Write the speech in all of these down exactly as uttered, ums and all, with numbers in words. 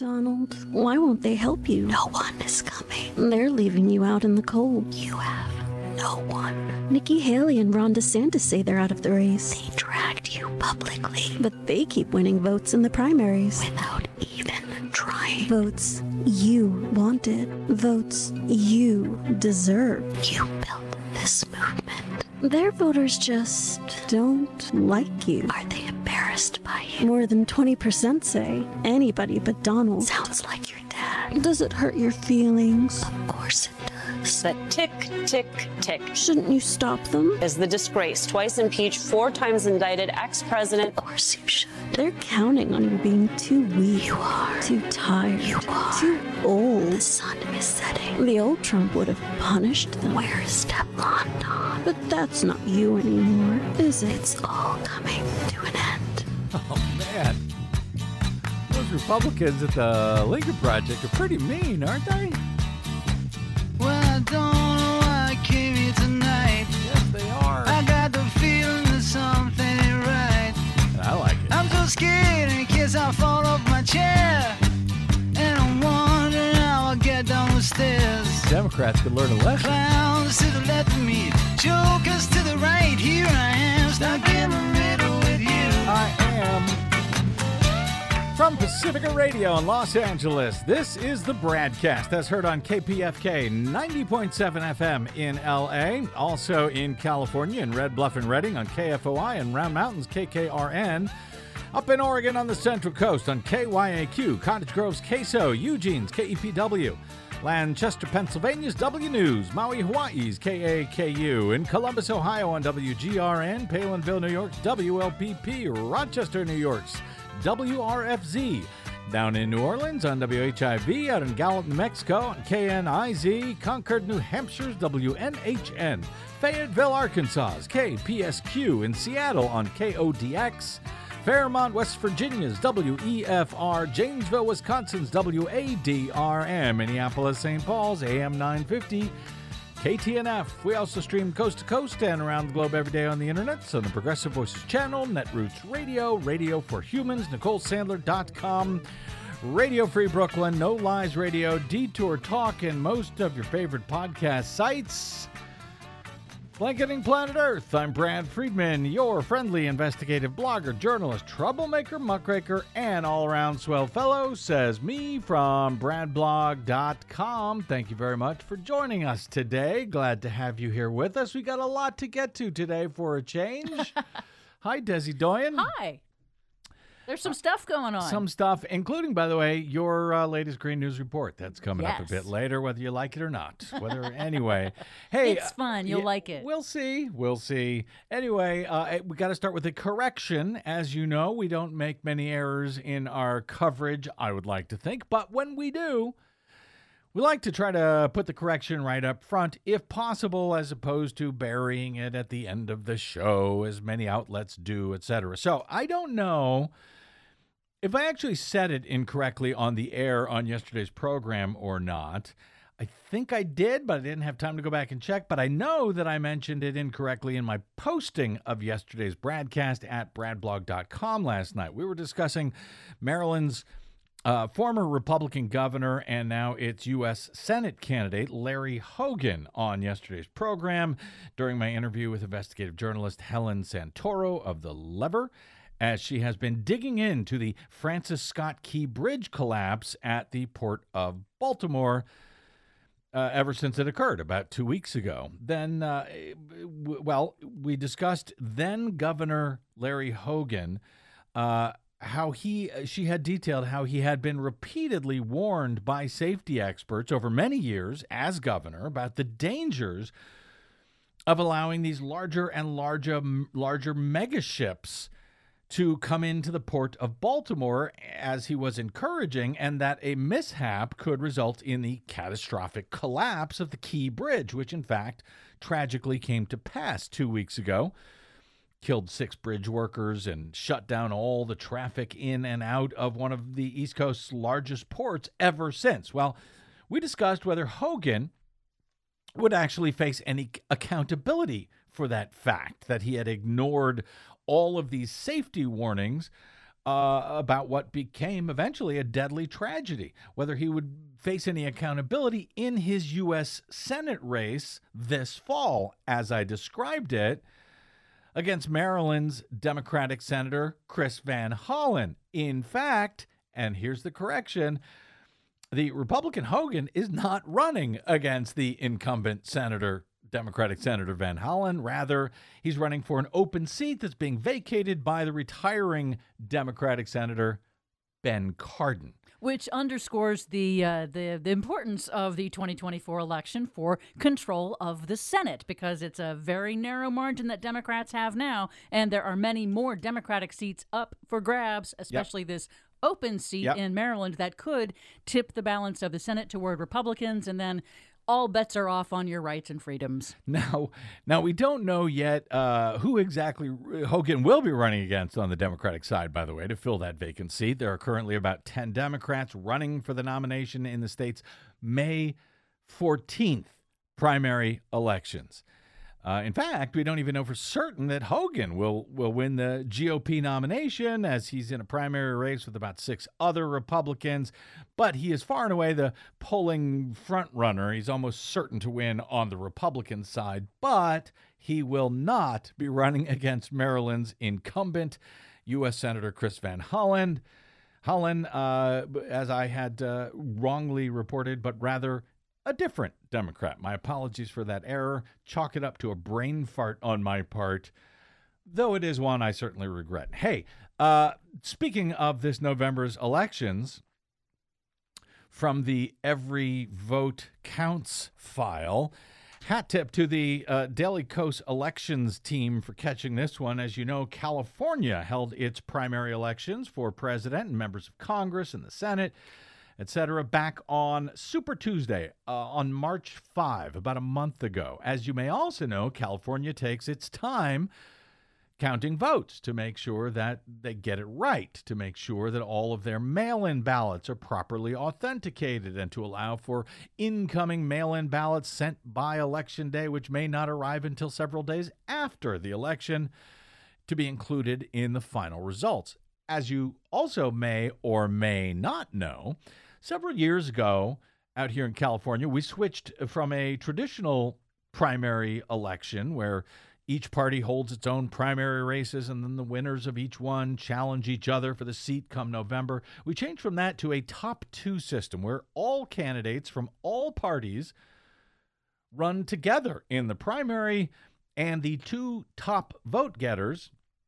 Donald, why won't they help you? No one is coming. They're leaving you out in the cold. You have no one. Nikki Haley and Ron DeSantis say they're out of the race. They dragged you publicly. But they keep winning votes in the primaries. Without even trying. Votes you wanted. Votes you deserve. You built this movement. Their voters just don't like you. Are they embarrassed by you? More than twenty percent say anybody but Donald. Sounds like your dad. Does it hurt your feelings? Of course it does. But tick, tick, tick. Shouldn't you stop them? Is the disgrace, twice impeached, four times indicted ex-president. Of course you should. They're counting on you being too weak. You are. Too tired. You are. Too old. The sun is setting. The old Trump would have punished them. Where is Teflon Don? But that's not you anymore, is it? It's all coming to an end. Oh, man. Those Republicans at the Lincoln Project are pretty mean, aren't they? Well, I don't know why I came here tonight. Yes, they are. I got the feeling that something ain't right. And I like it. I'm so scared in case I fall off my chair. And I'm wondering how I'll get down the stairs. Democrats could learn a lesson. Clowns to the left of me, jokers to the right. Here I am, stuck in the middle with you. I am from Pacifica Radio in Los Angeles. This is the Bradcast, as heard on K P F K ninety point seven F M in L A, also in California in Red Bluff and Redding on K F O I, and Round Mountains K K R N. Up in Oregon on the Central Coast on K Y A Q, Cottage Grove's K S O, Eugene's K E P W, Lancaster, Pennsylvania's W News, Maui, Hawaii's K A K U, in Columbus, Ohio on W G R N, Palinville, New York's W L P P, Rochester, New York's W R F Z, down in New Orleans on W H I V, out in Gallup, New Mexico on K N I Z, Concord, New Hampshire's W N H N, Fayetteville, Arkansas's K P S Q, in Seattle on K O D X, Fairmont, West Virginia's W E F R, Janesville, Wisconsin's W A D R M, Minneapolis, Saint Paul's A M nine fifty, K T N F. We also stream coast to coast and around the globe every day on the internet, on the Progressive Voices channel, Netroots Radio, Radio for Humans, Nicole Sandler dot com, Radio Free Brooklyn, No Lies Radio, Detour Talk, and most of your favorite podcast sites. Blanketing Planet Earth, I'm Brad Friedman, your friendly investigative blogger, journalist, troublemaker, muckraker, and all-around swell fellow, says me from brad blog dot com. Thank you very much for joining us today. Glad to have you here with us. We got a lot to get to today for a change. Hi, Desi Doyen. Hi. There's some stuff going on. Some stuff, including, by the way, your uh, latest Green News report. That's coming yes. up a bit later, whether you like it or not. Whether anyway, hey, it's fun. You'll yeah, like it. We'll see. We'll see. Anyway, uh, we got to start with a correction. As you know, we don't make many errors in our coverage, I would like to think. But when we do, we like to try to put the correction right up front, if possible, as opposed to burying it at the end of the show, as many outlets do, et cetera. So I don't know if I actually said it incorrectly on the air on yesterday's program or not. I think I did, but I didn't have time to go back and check. But I know that I mentioned it incorrectly in my posting of yesterday's broadcast at brad blog dot com last night. We were discussing Maryland's uh, former Republican governor and now its U S Senate candidate, Larry Hogan, on yesterday's program during my interview with investigative journalist Helen Santoro of The Lever, as she has been digging into the Francis Scott Key Bridge collapse at the Port of Baltimore uh, ever since it occurred about two weeks ago. Then, uh, w- well, we discussed then Governor Larry Hogan, uh, how he, she had detailed how he had been repeatedly warned by safety experts over many years as governor about the dangers of allowing these larger and larger, larger mega ships to come into the Port of Baltimore, as he was encouraging, and that a mishap could result in the catastrophic collapse of the Key Bridge, which in fact tragically came to pass two weeks ago, killed six bridge workers and shut down all the traffic in and out of one of the East Coast's largest ports ever since. Well, we discussed whether Hogan would actually face any accountability for that fact, that he had ignored all of these safety warnings uh, about what became eventually a deadly tragedy, whether he would face any accountability in his U S Senate race this fall, as I described it, against Maryland's Democratic Senator Chris Van Hollen. In fact, and here's the correction, the Republican Hogan is not running against the incumbent Senator, Democratic Senator Van Hollen. Rather, he's running for an open seat that's being vacated by the retiring Democratic Senator Ben Cardin. Which underscores the, uh, the the importance of the twenty twenty-four election for control of the Senate, because it's a very narrow margin that Democrats have now, and there are many more Democratic seats up for grabs, especially yep. this open seat yep. in Maryland that could tip the balance of the Senate toward Republicans, and then all bets are off on your rights and freedoms. Now, now we don't know yet uh, who exactly Hogan will be running against on the Democratic side, by the way, to fill that vacant seat. There are currently about ten Democrats running for the nomination in the state's May fourteenth primary elections. Uh, in fact, we don't even know for certain that Hogan will, will win the G O P nomination, as he's in a primary race with about six other Republicans. But he is far and away the polling front runner. He's almost certain to win on the Republican side, but he will not be running against Maryland's incumbent U S Senator Chris Van Hollen. Hollen, uh, as I had uh, wrongly reported, but rather a different Democrat. My apologies for that error. Chalk it up to a brain fart on my part, though it is one I certainly regret. Hey, uh, speaking of this November's elections, from the Every Vote Counts file, hat tip to the uh, Daily Kos elections team for catching this one. As you know, California held its primary elections for president and members of Congress and the Senate, et cetera, back on Super Tuesday uh, on March fifth, about a month ago. As you may also know, California takes its time counting votes to make sure that they get it right, to make sure that all of their mail-in ballots are properly authenticated, and to allow for incoming mail-in ballots sent by Election Day, which may not arrive until several days after the election, to be included in the final results. As you also may or may not know, several years ago out here in California, we switched from a traditional primary election where each party holds its own primary races and then the winners of each one challenge each other for the seat come November. We changed from that to a top two system where all candidates from all parties run together in the primary, and the two top vote getters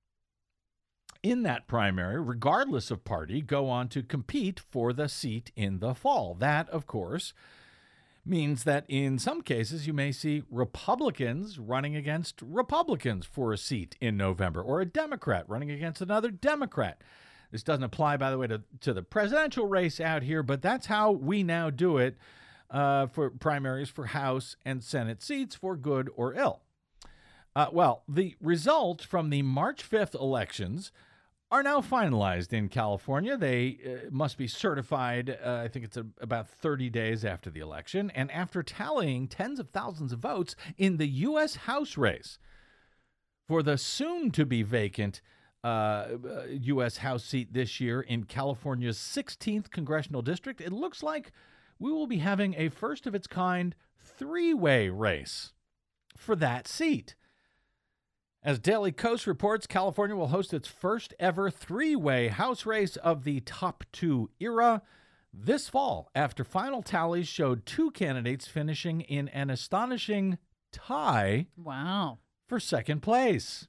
in that primary, regardless of party, go on to compete for the seat in the fall. That, of course, means that in some cases you may see Republicans running against Republicans for a seat in November, or a Democrat running against another Democrat. This doesn't apply, by the way, to, to the presidential race out here, but that's how we now do it uh, for primaries for House and Senate seats, for good or ill. Uh, well, the results from the March fifth elections are now finalized in California. They uh, must be certified, uh, I think it's a, about thirty days after the election. And after tallying tens of thousands of votes in the U S House race for the soon-to-be vacant uh, U S House seat this year in California's sixteenth Congressional District, it looks like we will be having a first-of-its-kind three-way race for that seat. As Daily Kos reports, California will host its first ever three-way House race of the top two era this fall, after final tallies showed two candidates finishing in an astonishing tie Wow. for second place.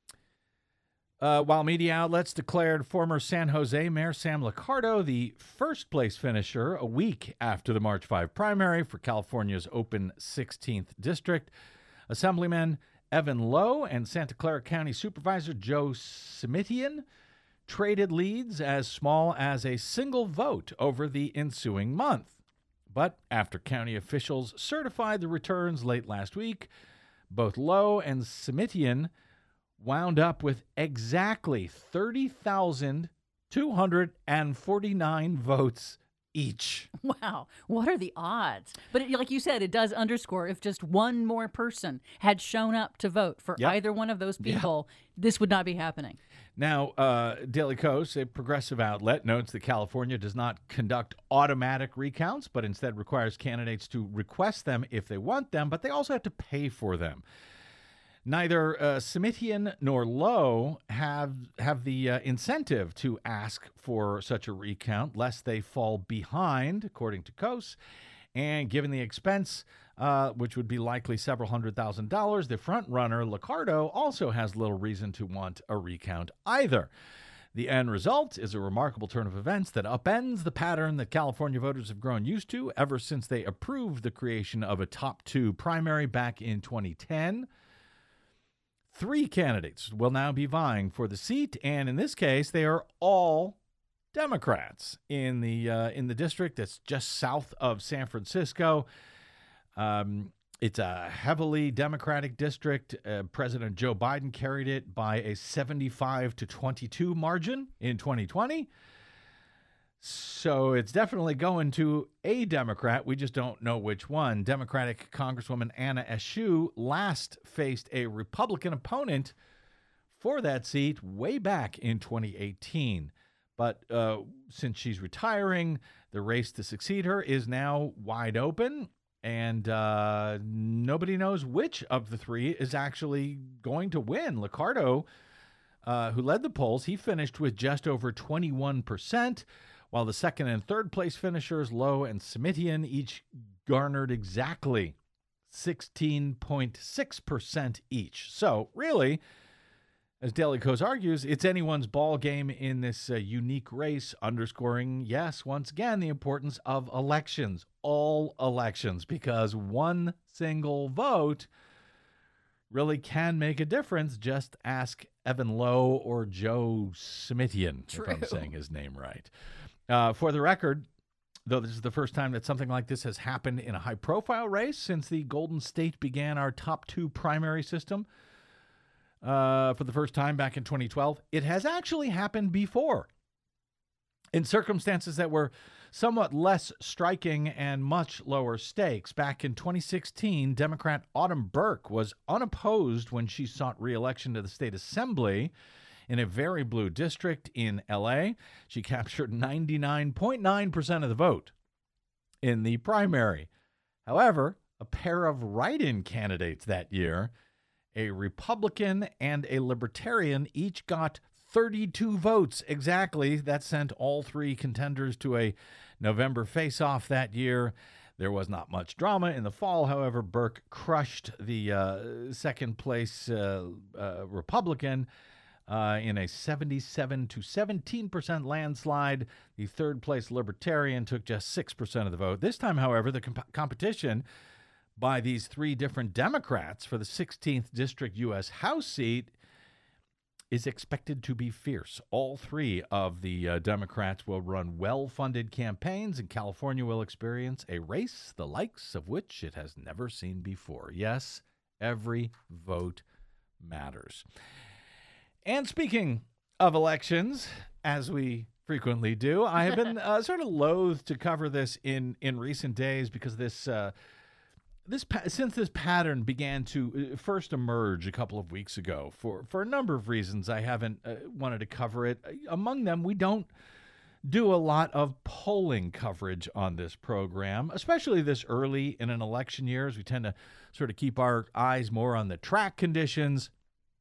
Uh, while media outlets declared former San Jose Mayor Sam Liccardo the first-place finisher a week after the March fifth primary for California's open sixteenth district, Assemblyman Evan Lowe and Santa Clara County Supervisor Joe Simitian traded leads as small as a single vote over the ensuing month. But after county officials certified the returns late last week, both Lowe and Simitian wound up with exactly thirty thousand two hundred forty-nine votes each. Wow. What are the odds? But it, like you said, it does underscore if just one more person had shown up to vote for Yep. either one of those Yep. people, this would not be happening. Now, uh, Daily Kos, a progressive outlet, notes that California does not conduct automatic recounts, but instead requires candidates to request them if they want them, but they also have to pay for them. Neither uh, Simitian nor Lowe have have the uh, incentive to ask for such a recount, lest they fall behind, according to Kos. And given the expense, uh, which would be likely several hundred thousand dollars, the front runner, Liccardo, also has little reason to want a recount either. The end result is a remarkable turn of events that upends the pattern that California voters have grown used to ever since they approved the creation of a top two primary back in twenty ten. Three candidates will now be vying for the seat, and in this case, they are all Democrats in the uh, in the district that's just south of San Francisco. Um, it's a heavily Democratic district. Uh, President Joe Biden carried it by a seventy-five to twenty-two margin in twenty twenty. So it's definitely going to a Democrat. We just don't know which one. Democratic Congresswoman Anna Eshoo last faced a Republican opponent for that seat way back in twenty eighteen. But uh, since she's retiring, the race to succeed her is now wide open, and uh, nobody knows which of the three is actually going to win. Liccardo, uh, who led the polls, he finished with just over twenty-one percent. While the second and third place finishers, Lowe and Simitian, each garnered exactly sixteen point six percent each. So, really, as Daily Kos argues, it's anyone's ball game in this uh, unique race, underscoring, yes, once again, the importance of elections, all elections, because one single vote really can make a difference. Just ask Evan Lowe or Joe Simitian, True. if I'm saying his name right. Uh, for the record, though this is the first time that something like this has happened in a high-profile race since the Golden State began our top two primary system uh, for the first time back in twenty twelve, it has actually happened before in circumstances that were somewhat less striking and much lower stakes. Back in twenty sixteen, Democrat Autumn Burke was unopposed when she sought re-election to the state assembly in a very blue district in L A. She captured ninety-nine point nine percent of the vote in the primary. However, a pair of write-in candidates that year, a Republican and a Libertarian, each got thirty-two votes exactly. That sent all three contenders to a November face-off that year. There was not much drama in the fall. However, Burke crushed the uh, second-place uh, uh, Republican Uh, in a seventy-seven to seventeen percent landslide. The third-place Libertarian took just six percent of the vote. This time, however, the comp- competition by these three different Democrats for the sixteenth District U S House seat is expected to be fierce. All three of the uh, Democrats will run well-funded campaigns, and California will experience a race the likes of which it has never seen before. Yes, every vote matters. And speaking of elections, as we frequently do, I have been uh, sort of loath to cover this in, in recent days because this uh, this pa- since this pattern began to first emerge a couple of weeks ago. For, for a number of reasons, I haven't uh, wanted to cover it. Among them, we don't do a lot of polling coverage on this program, especially this early in an election year, as we tend to sort of keep our eyes more on the track conditions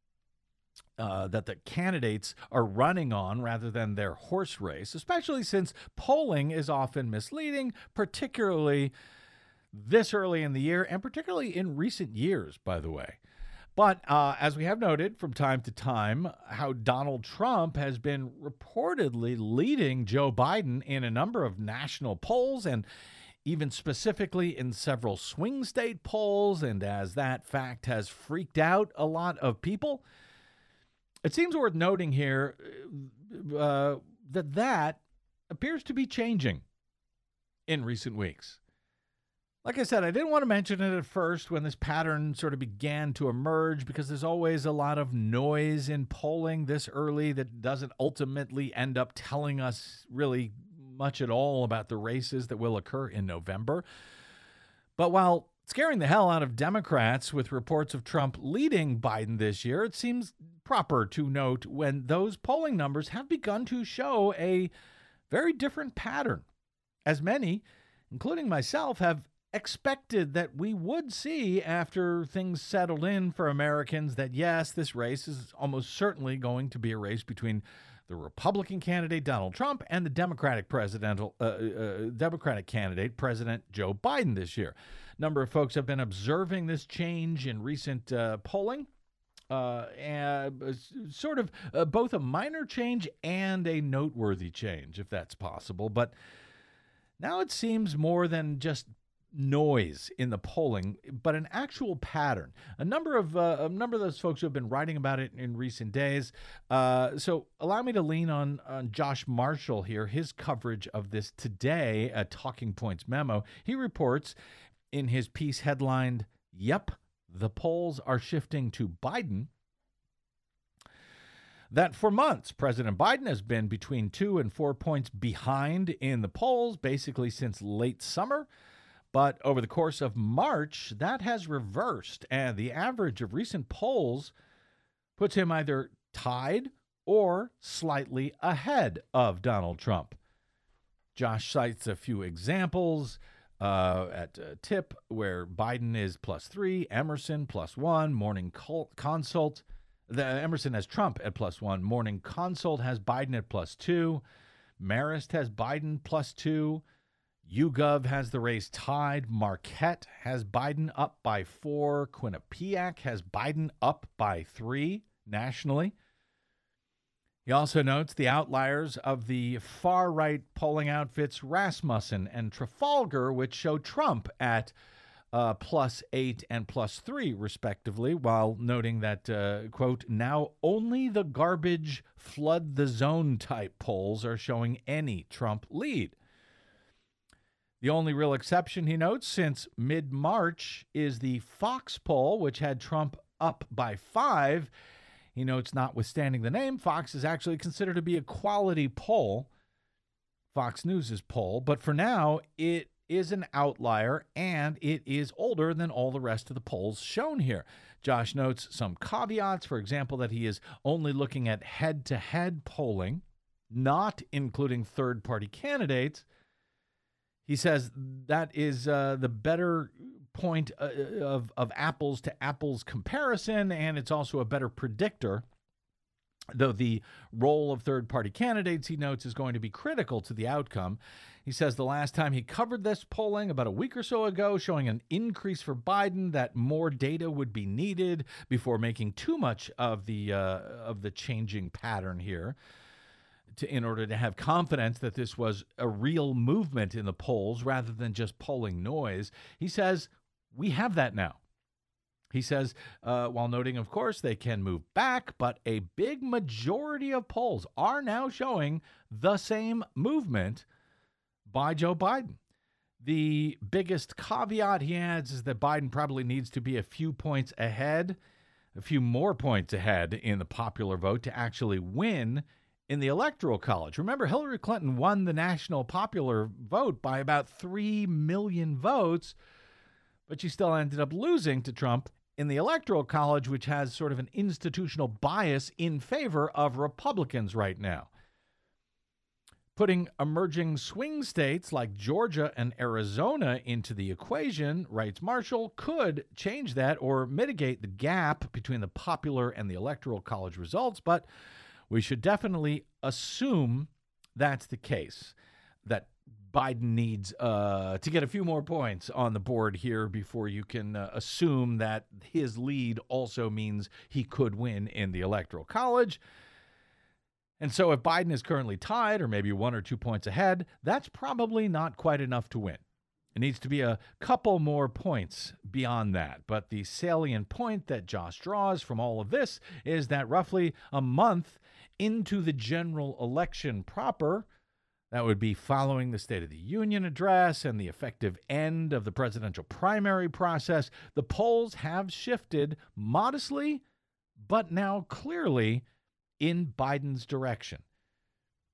Uh, that the candidates are running on rather than their horse race, especially since polling is often misleading, particularly this early in the year and particularly in recent years, by the way. But uh, as we have noted from time to time, how Donald Trump has been reportedly leading Joe Biden in a number of national polls and even specifically in several swing state polls. And as that fact has freaked out a lot of people, it seems worth noting here uh, that that appears to be changing in recent weeks. Like I said, I didn't want to mention it at first when this pattern sort of began to emerge because there's always a lot of noise in polling this early that doesn't ultimately end up telling us really much at all about the races that will occur in November. But while scaring the hell out of Democrats with reports of Trump leading Biden this year, it seems proper to note when those polling numbers have begun to show a very different pattern, as many, including myself, have expected that we would see after things settled in for Americans that, yes, this race is almost certainly going to be a race between the Republican candidate, Donald Trump, and the Democratic presidential uh, uh, Democratic candidate, President Joe Biden this year. A number of folks have been observing this change in recent uh, polling, uh, and uh, sort of uh, both a minor change and a noteworthy change, if that's possible. But now it seems more than just noise in the polling, but an actual pattern. A number of uh, a number of those folks who have been writing about it in recent days. Uh, so allow me to lean on, on Josh Marshall here, his coverage of this today, a Talking Points memo. He reports in his piece headlined, "Yep, the polls are shifting to Biden," that for months, President Biden has been between two and four points behind in the polls, basically since late summer. But over the course of March, that has reversed, and the average of recent polls puts him either tied or slightly ahead of Donald Trump. Josh cites a few examples uh, at uh, Tip, where Biden is plus three, Emerson plus one, Morning Consult. The, Emerson has Trump at plus one, Morning Consult has Biden at plus two, Marist has Biden plus two, YouGov has the race tied. Marquette has Biden up by four. Quinnipiac has Biden up by three nationally. He also notes the outliers of the far-right polling outfits Rasmussen and Trafalgar, which show Trump at uh, plus eight and plus three, respectively, while noting that, uh, quote, now only the garbage flood the zone type polls are showing any Trump lead. The only real exception, he notes, since mid-March is the Fox poll, which had Trump up by five. He notes, notwithstanding the name, Fox is actually considered to be a quality poll, Fox News' poll. But for now, it is an outlier, and it is older than all the rest of the polls shown here. Josh notes some caveats, for example, that he is only looking at head-to-head polling, not including third-party candidates. He says that is uh, the better point uh, of, of apples to apples comparison, and it's also a better predictor, though the role of third-party candidates, he notes, is going to be critical to the outcome. He says the last time he covered this polling, about a week or so ago, showing an increase for Biden, that more data would be needed before making too much of the uh, of the changing pattern here, To, in order to have confidence that this was a real movement in the polls rather than just polling noise. He says, we have that now. He says, uh, while noting, of course, they can move back, but a big majority of polls are now showing the same movement by Joe Biden. The biggest caveat, he adds, is that Biden probably needs to be a few points ahead, a few more points ahead in the popular vote to actually win in the Electoral College. Remember, Hillary Clinton won the national popular vote by about three million votes, but she still ended up losing to Trump in the Electoral College, which has sort of an institutional bias in favor of Republicans right now. Putting emerging swing states like Georgia and Arizona into the equation, writes Marshall, could change that or mitigate the gap between the popular and the Electoral College results, but we should definitely assume that's the case, that Biden needs uh, to get a few more points on the board here before you can uh, assume that his lead also means he could win in the Electoral College. And so if Biden is currently tied or maybe one or two points ahead, that's probably not quite enough to win. It needs to be a couple more points beyond that. But the salient point that Josh draws from all of this is that roughly a month into the general election proper, that would be following the State of the Union address and the effective end of the presidential primary process, the polls have shifted modestly, but now clearly in Biden's direction.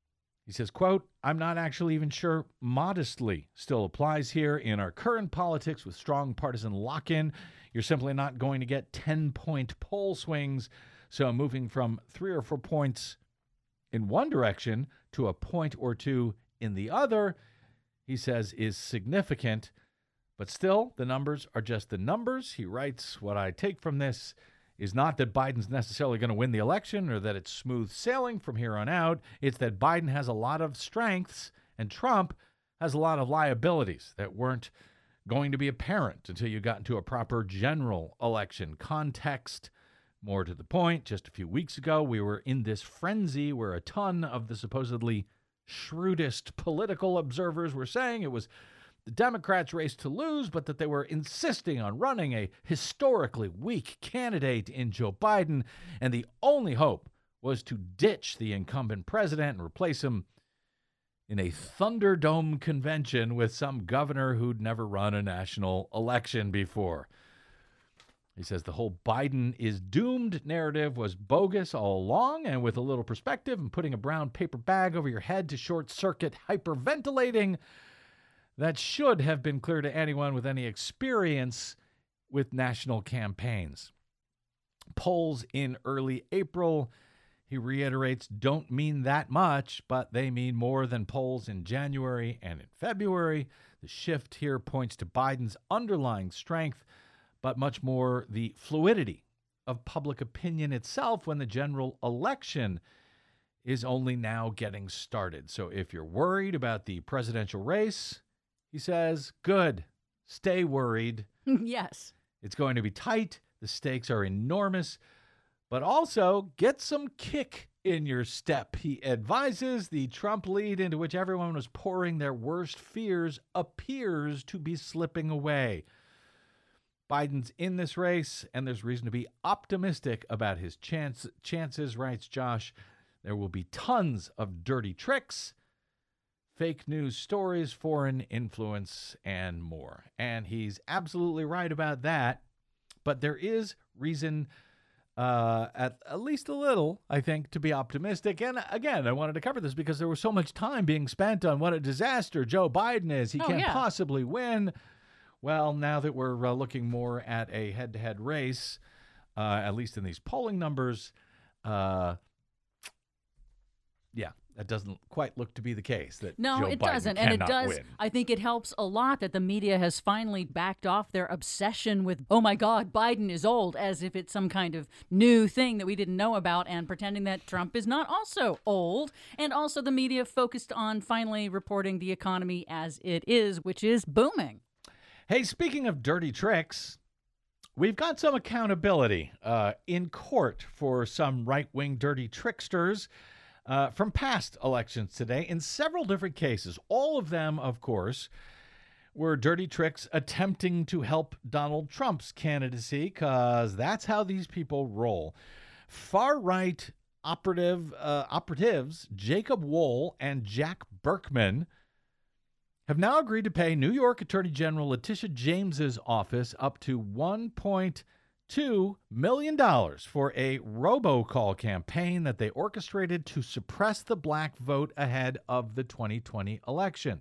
He says, quote, I'm not actually even sure modestly still applies here. In our current politics with strong partisan lock-in, you're simply not going to get ten-point poll swings. So moving from three or four points in one direction to a point or two in the other, he says, is significant. But still, the numbers are just the numbers. He writes, what I take from this is not that Biden's necessarily going to win the election or that it's smooth sailing from here on out. It's that Biden has a lot of strengths and Trump has a lot of liabilities that weren't going to be apparent until you got into a proper general election context. More to the point, just a few weeks ago, we were in this frenzy where a ton of the supposedly shrewdest political observers were saying it was the Democrats' race to lose, but that they were insisting on running a historically weak candidate in Joe Biden, and the only hope was to ditch the incumbent president and replace him in a Thunderdome convention with some governor who'd never run a national election before. He says the whole Biden is doomed narrative was bogus all along, and with a little perspective and putting a brown paper bag over your head to short-circuit hyperventilating, that should have been clear to anyone with any experience with national campaigns. Polls in early April, he reiterates, don't mean that much, but they mean more than polls in January and in February. The shift here points to Biden's underlying strength, but much more the fluidity of public opinion itself when the general election is only now getting started. So if you're worried about the presidential race, he says, good, stay worried. Yes. It's going to be tight. The stakes are enormous, but also get some kick in your step. He advises the Trump lead into which everyone was pouring their worst fears appears to be slipping away. Biden's in this race, and there's reason to be optimistic about his chance, chances, writes Josh. There will be tons of dirty tricks, fake news stories, foreign influence, and more. And he's absolutely right about that. But there is reason, uh, at, at least a little, I think, to be optimistic. And again, I wanted to cover this because there was so much time being spent on what a disaster Joe Biden is. He Oh, can't yeah. possibly win. Well, now that we're uh, looking more at a head-to-head race, uh, at least in these polling numbers, uh, yeah, that doesn't quite look to be the case. That No, Joe it Biden doesn't. And it cannot does. win. I think it helps a lot that the media has finally backed off their obsession with, oh my God, Biden is old, as if it's some kind of new thing that we didn't know about, and pretending that Trump is not also old. And also the media focused on finally reporting the economy as it is, which is booming. Hey, speaking of dirty tricks, we've got some accountability uh, in court for some right-wing dirty tricksters uh, from past elections today in several different cases. All of them, of course, were dirty tricks attempting to help Donald Trump's candidacy, because that's how these people roll. Far-right operative uh, operatives Jacob Wohl and Jack Berkman have now agreed to pay New York Attorney General Letitia James's office up to one point two million dollars for a robocall campaign that they orchestrated to suppress the black vote ahead of the twenty twenty election.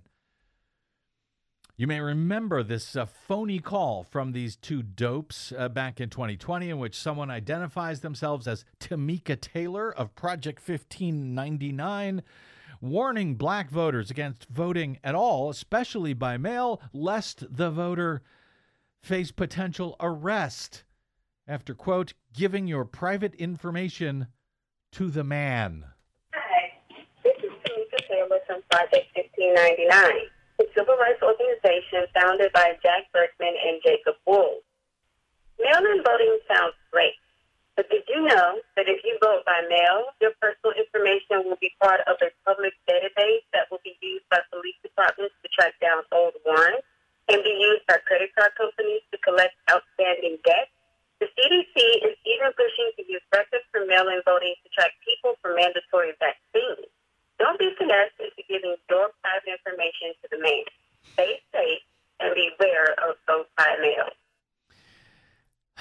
You may remember this uh, phony call from these two dopes uh, back in twenty twenty, in which someone identifies themselves as Tamika Taylor of Project fifteen ninety-nine, warning black voters against voting at all, especially by mail, lest the voter face potential arrest after, quote, giving your private information to the man. Hi, this is Tamika Taylor from Project fifteen ninety-nine, a civil rights organization founded by Jack Berkman and Jacob Wohl. Mail-in voting sounds great, but did you know that if you vote by mail, your personal information will be part of a public database that will be used by police departments to track down old warrants and be used by credit card companies to collect outstanding debt? The C D C is even pushing to use records for mail-in voting to track people for mandatory vaccines. Don't be finessed into giving your private information to the man. Stay safe and beware of vote by mail.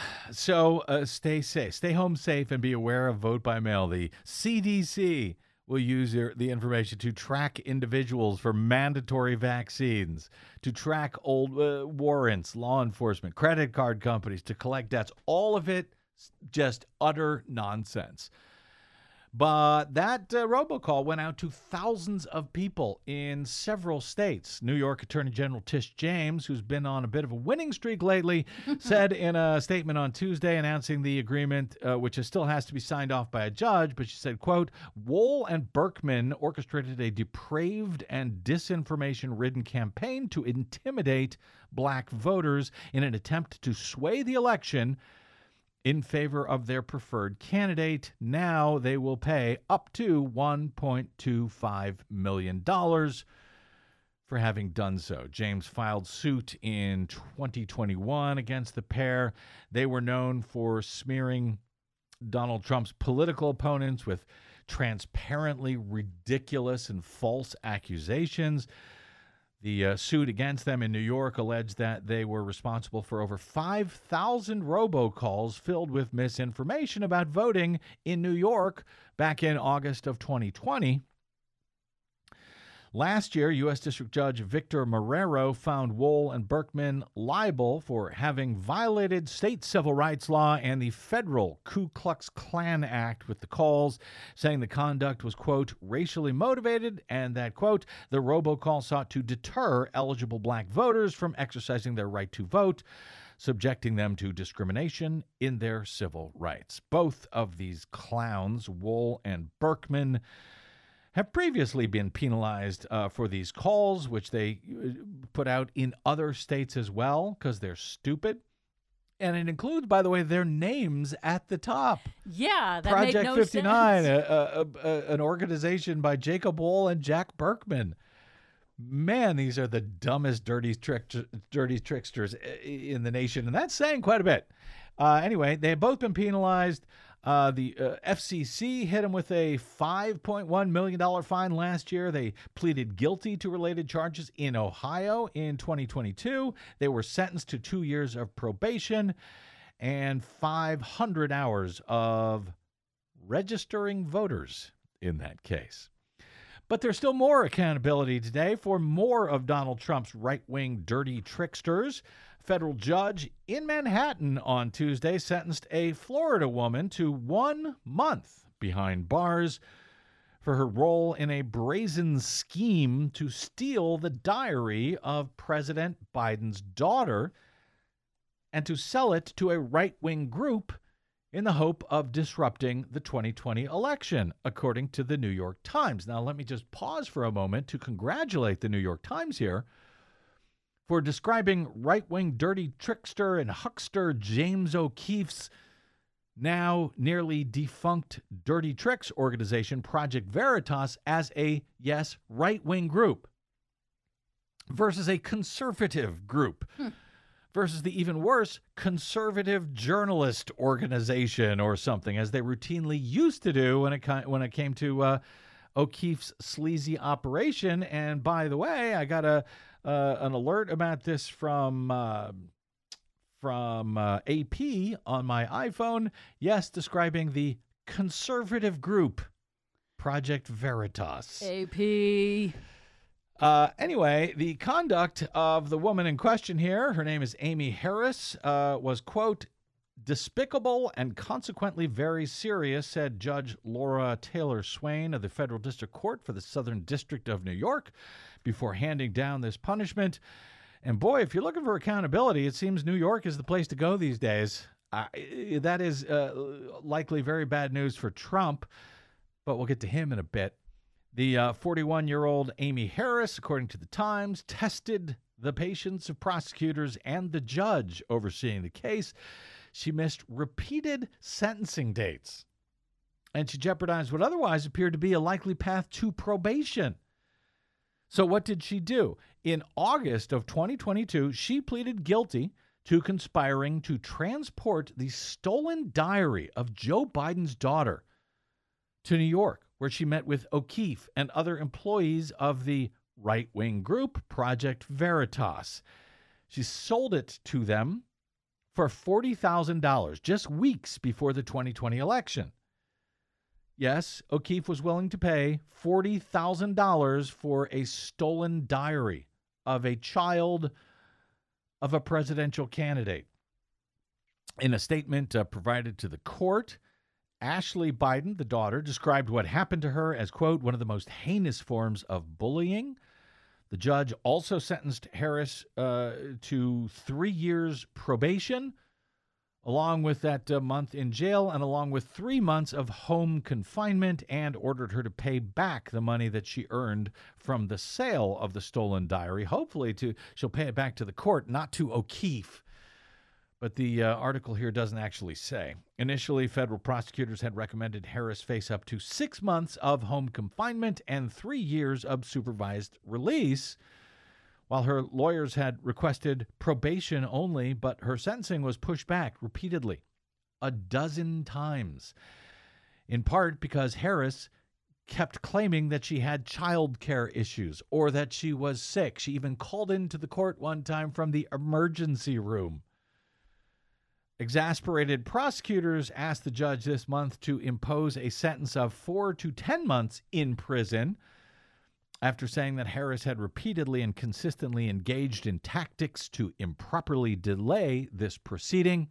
So uh, stay safe, stay home safe, and be aware of vote by mail. The C D C will use your, the information to track individuals for mandatory vaccines, to track old uh, warrants, law enforcement, credit card companies, to collect debts. All of it just utter nonsense. But that uh, robocall went out to thousands of people in several states. New York Attorney General Tish James, who's been on a bit of a winning streak lately, said in a statement on Tuesday announcing the agreement, uh, which is still has to be signed off by a judge, but she said, quote, Wohl and Berkman orchestrated a depraved and disinformation-ridden campaign to intimidate black voters in an attempt to sway the election in favor of their preferred candidate. Now they will pay up to one point two five million dollars for having done so. James filed suit in twenty twenty-one against the pair. They were known for smearing Donald Trump's political opponents with transparently ridiculous and false accusations. The uh, suit against them in New York alleged that they were responsible for over five thousand robocalls filled with misinformation about voting in New York back in August of twenty twenty. Last year, U S District Judge Victor Marrero found Wohl and Berkman liable for having violated state civil rights law and the federal Ku Klux Klan Act with the calls, saying the conduct was, quote, racially motivated and that, quote, the robocall sought to deter eligible black voters from exercising their right to vote, subjecting them to discrimination in their civil rights. Both of these clowns, Wohl and Berkman, have previously been penalized uh, for these calls, which they put out in other states as well because they're stupid. And it includes, by the way, their names at the top. Yeah, that Project made no fifty-nine, sense. a, a, a, an organization by Jacob Wohl and Jack Berkman. Man, these are the dumbest, dirty, trick, dirty tricksters in the nation, and that's saying quite a bit. Uh, anyway, they have both been penalized. Uh, the uh, F C C hit them with a five point one million dollars fine last year. They pleaded guilty to related charges in Ohio in twenty twenty-two. They were sentenced to two years of probation and five hundred hours of registering voters in that case. But there's still more accountability today for more of Donald Trump's right-wing dirty tricksters. Federal judge in Manhattan on Tuesday sentenced a Florida woman to one month behind bars for her role in a brazen scheme to steal the diary of President Biden's daughter and to sell it to a right-wing group in the hope of disrupting the twenty twenty election, according to the New York Times. Now, let me just pause for a moment to congratulate the New York Times here for describing right-wing dirty trickster and huckster James O'Keefe's now nearly defunct dirty tricks organization, Project Veritas, as a, yes, right-wing group versus a conservative group hmm. versus the even worse conservative journalist organization or something, as they routinely used to do when it, when it came to uh, O'Keefe's sleazy operation. And by the way, I got a Uh, an alert about this from uh, from uh, A P on my iPhone. Yes, describing the conservative group, Project Veritas. A P. Uh, anyway, the conduct of the woman in question here, her name is Amy Harris, uh, was, quote, despicable and consequently very serious, said Judge Laura Taylor Swain of the Federal District Court for the Southern District of New York, before handing down this punishment. And boy, if you're looking for accountability, it seems New York is the place to go these days. Uh, that is uh, likely very bad news for Trump, but we'll get to him in a bit. The uh, forty-one-year-old Amy Harris, according to the Times, tested the patience of prosecutors and the judge overseeing the case. She missed repeated sentencing dates, and she jeopardized what otherwise appeared to be a likely path to probation. So what did she do? In August of twenty twenty-two, she pleaded guilty to conspiring to transport the stolen diary of Joe Biden's daughter to New York, where she met with O'Keefe and other employees of the right-wing group Project Veritas. She sold it to them for forty thousand dollars just weeks before the twenty twenty election. Yes, O'Keefe was willing to pay forty thousand dollars for a stolen diary of a child of a presidential candidate. In a statement uh, provided to the court, Ashley Biden, the daughter, described what happened to her as, quote, one of the most heinous forms of bullying. The judge also sentenced Harris uh, to three years probation, along with that uh, month in jail and along with three months of home confinement, and ordered her to pay back the money that she earned from the sale of the stolen diary. Hopefully to she'll pay it back to the court, not to O'Keefe. But the uh, article here doesn't actually say. Initially, federal prosecutors had recommended Harris face up to six months of home confinement and three years of supervised release, while her lawyers had requested probation only, but her sentencing was pushed back repeatedly, a dozen times, in part because Harris kept claiming that she had child care issues or that she was sick. She even called into the court one time from the emergency room. Exasperated prosecutors asked the judge this month to impose a sentence of four to ten months in prison after saying that Harris had repeatedly and consistently engaged in tactics to improperly delay this proceeding.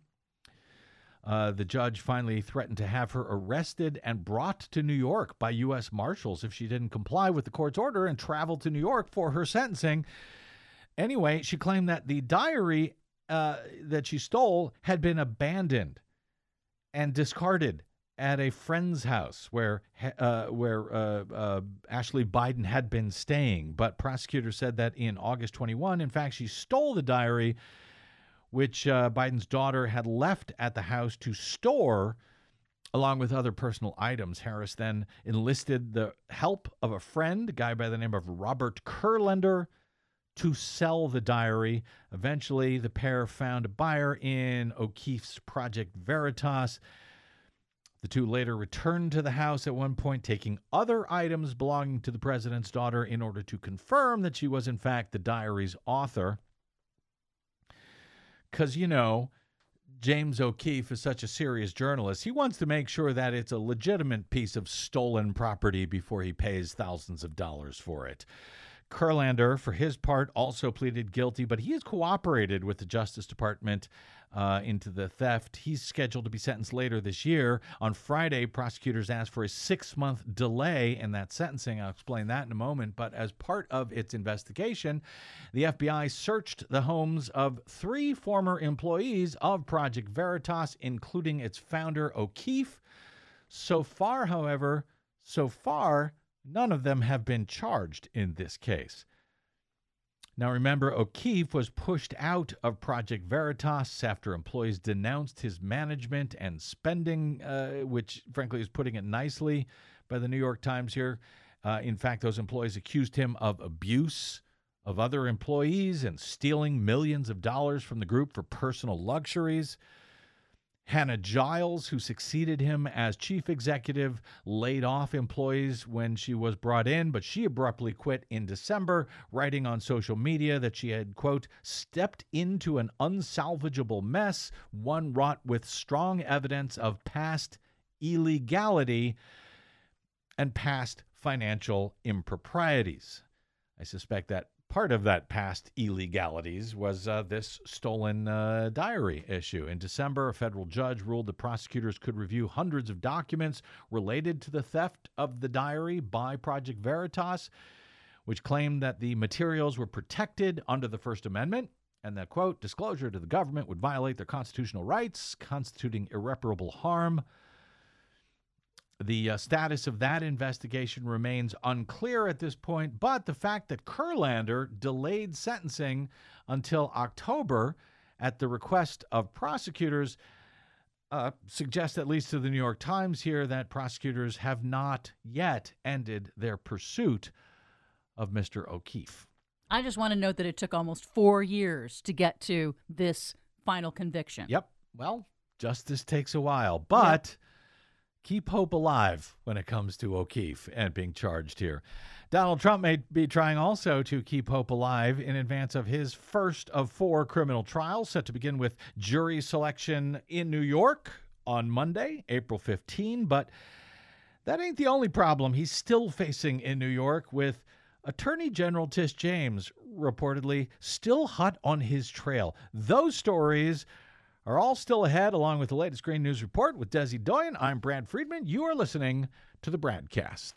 Uh, the judge finally threatened to have her arrested and brought to New York by U S Marshals if she didn't comply with the court's order and travel to New York for her sentencing. Anyway, she claimed that the diary uh, that she stole had been abandoned and discarded at a friend's house where uh, where uh, uh, Ashley Biden had been staying. But prosecutors said that in August twenty-first, in fact, she stole the diary, which uh, Biden's daughter had left at the house to store, along with other personal items. Harris then enlisted the help of a friend, a guy by the name of Robert Kurlander, to sell the diary. Eventually, the pair found a buyer in O'Keefe's Project Veritas. The two later returned to the house at one point, taking other items belonging to the president's daughter in order to confirm that she was, in fact, the diary's author. Because, you know, James O'Keefe is such a serious journalist. He wants to make sure that it's a legitimate piece of stolen property before he pays thousands of dollars for it. Kurlander, for his part, also pleaded guilty, but he has cooperated with the Justice Department uh, into the theft. He's scheduled to be sentenced later this year. On Friday, prosecutors asked for a six-month delay in that sentencing. I'll explain that in a moment. But as part of its investigation, the F B I searched the homes of three former employees of Project Veritas, including its founder, O'Keefe. So far, however, so far, none of them have been charged in this case. Now, remember, O'Keefe was pushed out of Project Veritas after employees denounced his management and spending, uh, which, frankly, is putting it nicely by the New York Times here. Uh, in fact, those employees accused him of abuse of other employees and stealing millions of dollars from the group for personal luxuries. Hannah Giles, who succeeded him as chief executive, laid off employees when she was brought in, but she abruptly quit in December, writing on social media that she had, quote, stepped into an unsalvageable mess, one wrought with strong evidence of past illegality and past financial improprieties. I suspect that part of that past illegalities was uh, this stolen uh, diary issue. In December, a federal judge ruled that prosecutors could review hundreds of documents related to the theft of the diary by Project Veritas, which claimed that the materials were protected under the First Amendment and that, quote, disclosure to the government would violate their constitutional rights, constituting irreparable harm. The uh, status of that investigation remains unclear at this point, but the fact that Kurlander delayed sentencing until October at the request of prosecutors uh, suggests, at least to the New York Times here, that prosecutors have not yet ended their pursuit of Mister O'Keefe. I just want to note that it took almost four years to get to this final conviction. Yep. Well, justice takes a while, but... Yep. Keep hope alive when it comes to O'Keefe and being charged here. Donald Trump may be trying also to keep hope alive in advance of his first of four criminal trials set to begin with jury selection in New York on Monday, April fifteenth. But That ain't the only problem he's still facing in New York, with Attorney General Tish James reportedly still hot on his trail. Those stories are all still ahead, along with the latest Green News Report with Desi Doyen. I'm Brad Friedman. You are listening to the Bradcast.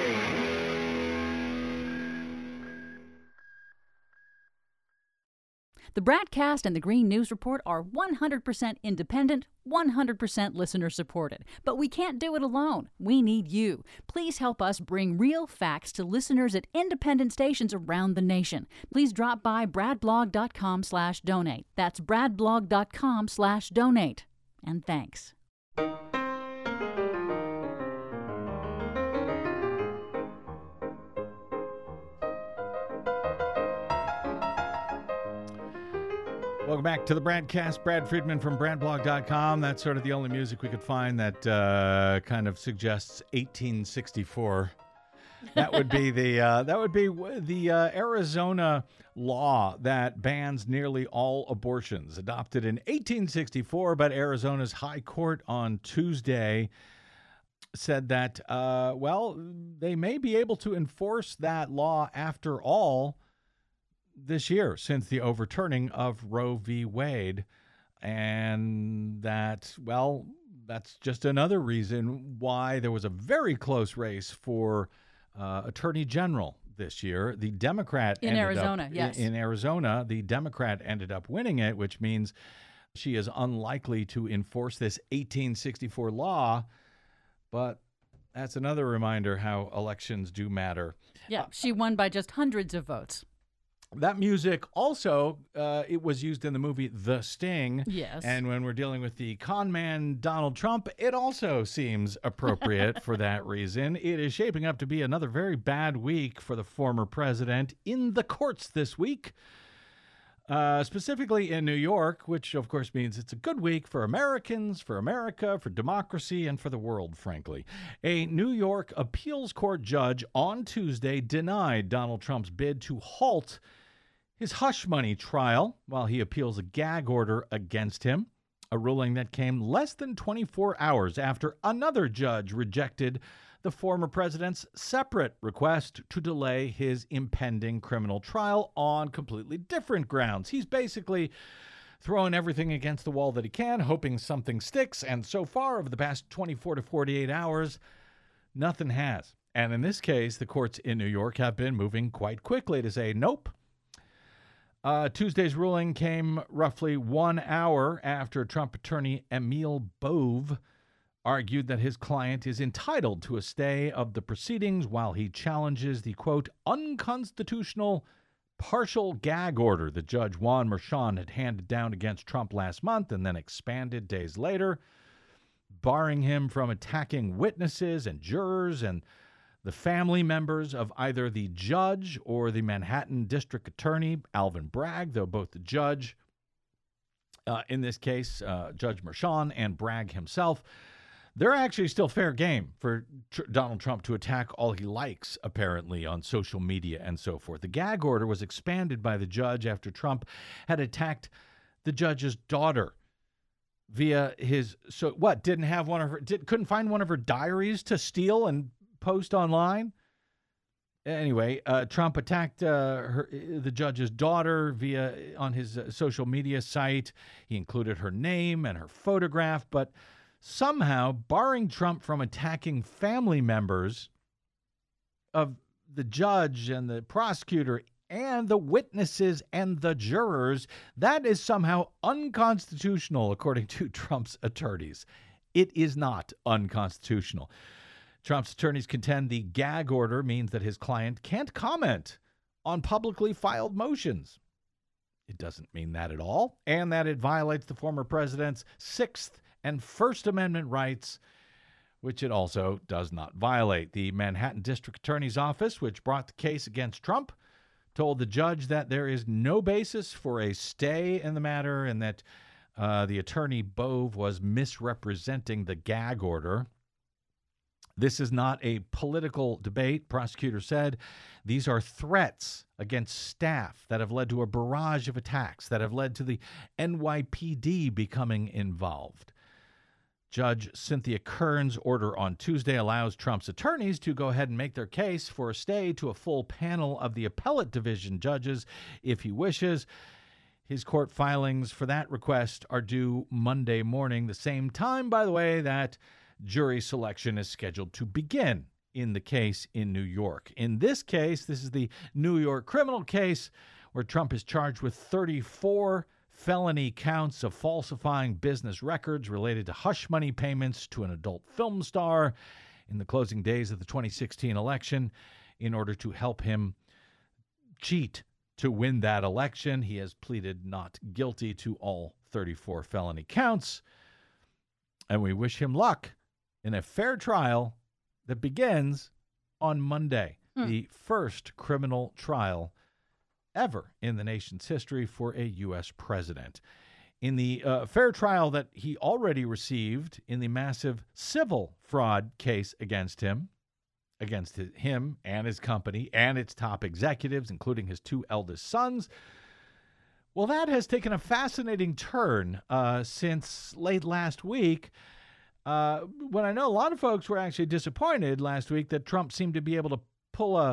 The Bradcast and the Green News Report are one hundred percent independent, one hundred percent listener-supported. But we can't do it alone. We need you. Please help us bring real facts to listeners at independent stations around the nation. Please drop by bradblog.com slash donate. That's bradblog.com slash donate. And thanks. Welcome back to the Bradcast. Brad Friedman from bradblog dot com. That's sort of the only music we could find that uh, kind of suggests eighteen sixty-four. That would be the uh, that would be the uh, Arizona law that bans nearly all abortions, adopted in eighteen sixty-four. But Arizona's High Court on Tuesday said that uh, well, they may be able to enforce that law after all this year, since the overturning of Roe v. Wade. And that, well, that's just another reason why there was a very close race for uh, Attorney General this year. The Democrat in ended Arizona, up, yes. In, in Arizona, the Democrat ended up winning it, which means she is unlikely to enforce this eighteen sixty-four law. But that's another reminder how elections do matter. Yeah, she won by just hundreds of votes. That music also, uh, it was used in the movie The Sting. Yes. And when we're dealing with the con man Donald Trump, it also seems appropriate for that reason. It is shaping up to be another very bad week for the former president in the courts this week, uh, specifically in New York, which of course means it's a good week for Americans, for America, for democracy, and for the world, frankly. A New York appeals court judge on Tuesday denied Donald Trump's bid to halt his hush money trial while he appeals a gag order against him, a ruling that came less than twenty-four hours after another judge rejected the former president's separate request to delay his impending criminal trial on completely different grounds. He's basically throwing everything against the wall that he can, hoping something sticks, and so far, over the past twenty-four to forty-eight hours, nothing has. And in this case, the courts in New York have been moving quite quickly to say, nope. Uh, Tuesday's ruling came roughly one hour after Trump attorney Emil Bove argued that his client is entitled to a stay of the proceedings while he challenges the, quote, unconstitutional partial gag order that Judge Juan Merchan had handed down against Trump last month and then expanded days later, barring him from attacking witnesses and jurors and the family members of either the judge or the Manhattan District Attorney, Alvin Bragg, though both the judge, uh, in this case, uh, Judge Merchan, and Bragg himself, they're actually still fair game for tr- Donald Trump to attack all he likes, apparently, on social media and so forth. The gag order was expanded by the judge after Trump had attacked the judge's daughter via his, so what, didn't have one of her, did, couldn't find one of her diaries to steal and post online. Anyway, uh, Trump attacked uh, her, the judge's daughter via on his uh, social media site. He included her name and her photograph, but somehow barring Trump from attacking family members of the judge and the prosecutor and the witnesses and the jurors, that is somehow unconstitutional, according to Trump's attorneys. It is not unconstitutional. Trump's attorneys contend the gag order means that his client can't comment on publicly filed motions. It doesn't mean that at all, and that it violates the former president's Sixth and First Amendment rights, which it also does not violate. The Manhattan District Attorney's Office, which brought the case against Trump, told the judge that there is no basis for a stay in the matter and that uh, the attorney Bove was misrepresenting the gag order. This is not a political debate, prosecutor said. These are threats against staff that have led to a barrage of attacks, that have led to the N Y P D becoming involved. Judge Cynthia Kern's order on Tuesday allows Trump's attorneys to go ahead and make their case for a stay to a full panel of the appellate division judges if he wishes. His court filings for that request are due Monday morning, the same time, by the way, that jury selection is scheduled to begin in the case in New York. In this case, this is the New York criminal case where Trump is charged with thirty-four felony counts of falsifying business records related to hush money payments to an adult film star in the closing days of the twenty sixteen election in order to help him cheat to win that election. He has pleaded not guilty to all thirty-four felony counts, and we wish him luck in a fair trial that begins on Monday, hmm. the first criminal trial ever in the nation's history for a U S president. In the uh, fair trial that he already received in the massive civil fraud case against him, against his, him and his company and its top executives, including his two eldest sons, well, that has taken a fascinating turn uh, since late last week, uh, when I know a lot of folks were actually disappointed last week that Trump seemed to be able to pull a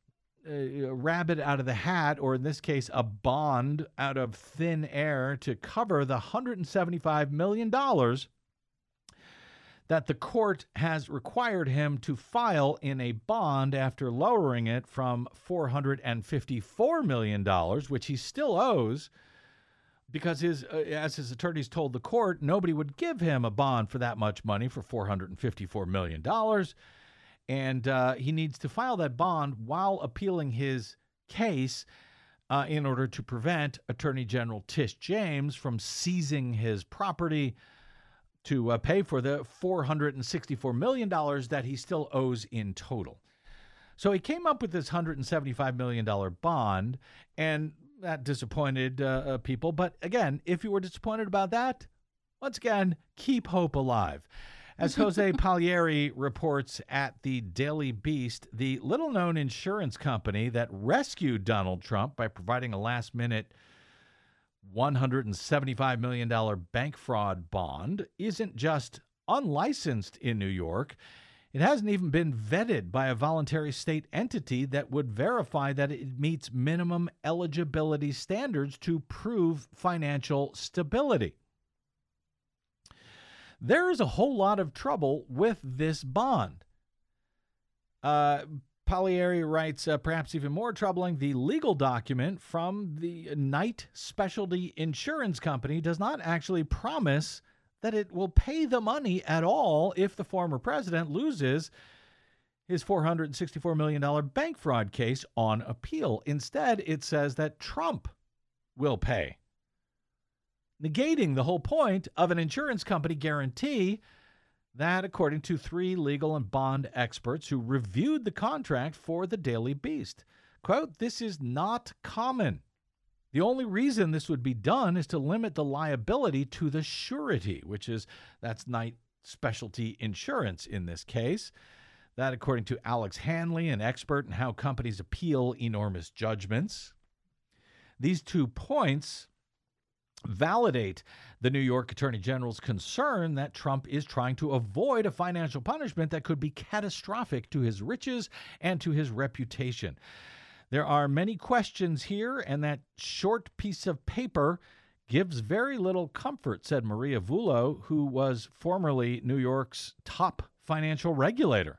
a rabbit out of the hat, or in this case, a bond out of thin air to cover the one hundred seventy-five million dollars that the court has required him to file in a bond after lowering it from four hundred fifty-four million dollars, which he still owes, because his, uh, as his attorneys told the court, nobody would give him a bond for that much money for four hundred fifty-four million dollars. And uh, he needs to file that bond while appealing his case uh, in order to prevent Attorney General Tish James from seizing his property to uh, pay for the four hundred sixty-four million dollars that he still owes in total. So he came up with this one hundred seventy-five million dollars bond, and that disappointed uh, uh, people. But again, if you were disappointed about that, once again, keep hope alive. As Jose Palieri reports at the Daily Beast, the little-known insurance company that rescued Donald Trump by providing a last-minute one hundred seventy-five million dollars bank fraud bond isn't just unlicensed in New York. It hasn't even been vetted by a voluntary state entity that would verify that it meets minimum eligibility standards to prove financial stability. There is a whole lot of trouble with this bond. Uh, Palieri writes, uh, perhaps even more troubling, the legal document from the Knight Specialty Insurance Company does not actually promise that it will pay the money at all if the former president loses his four hundred sixty-four million dollars bank fraud case on appeal. Instead, it says that Trump will pay, negating the whole point of an insurance company guarantee that, according to three legal and bond experts who reviewed the contract for the Daily Beast, quote, this is not common. The only reason this would be done is to limit the liability to the surety, which is, that's Knight Specialty Insurance in this case. That, according to Alex Hanley, an expert in how companies appeal enormous judgments. These two points validate the New York Attorney General's concern that Trump is trying to avoid a financial punishment that could be catastrophic to his riches and to his reputation. There are many questions here, and that short piece of paper gives very little comfort, said Maria Vullo, who was formerly New York's top financial regulator.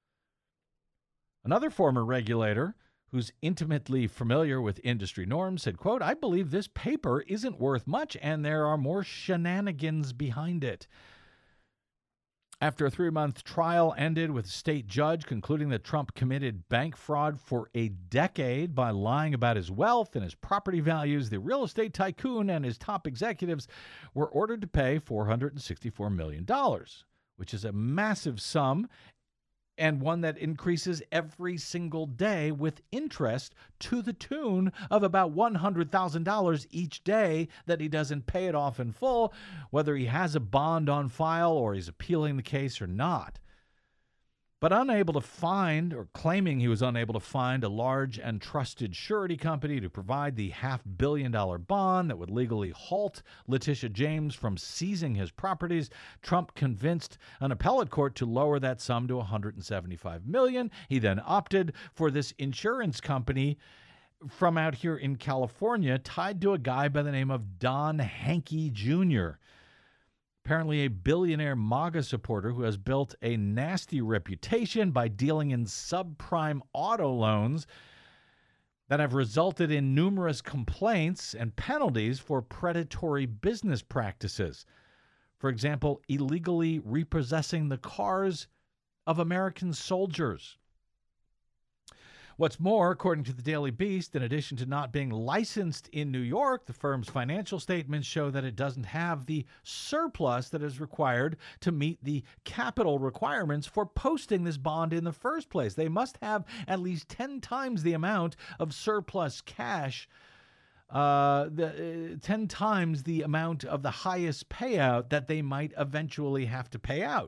Another former regulator, who's intimately familiar with industry norms, said, quote, I believe this paper isn't worth much and there are more shenanigans behind it. After a three-month trial ended with a state judge concluding that Trump committed bank fraud for a decade by lying about his wealth and his property values, the real estate tycoon and his top executives were ordered to pay four hundred sixty-four million dollars, which is a massive sum, and one that increases every single day with interest to the tune of about one hundred thousand dollars each day that he doesn't pay it off in full, whether he has a bond on file or he's appealing the case or not. but unable to find, or claiming he was unable to find, a large and trusted surety company to provide the half-billion dollar bond that would legally halt Letitia James from seizing his properties, Trump convinced an appellate court to lower that sum to one hundred seventy-five million dollars. He then opted for this insurance company from out here in California, tied to a guy by the name of Don Hankey Junior Apparently a billionaire MAGA supporter who has built a nasty reputation by dealing in subprime auto loans that have resulted in numerous complaints and penalties for predatory business practices. For example, illegally repossessing the cars of American soldiers. What's more, according to the Daily Beast, in addition to not being licensed in New York, the firm's financial statements show that it doesn't have the surplus that is required to meet the capital requirements for posting this bond in the first place. They must have at least ten times the amount of surplus cash, uh, the, uh, ten times the amount of the highest payout that they might eventually have to pay out.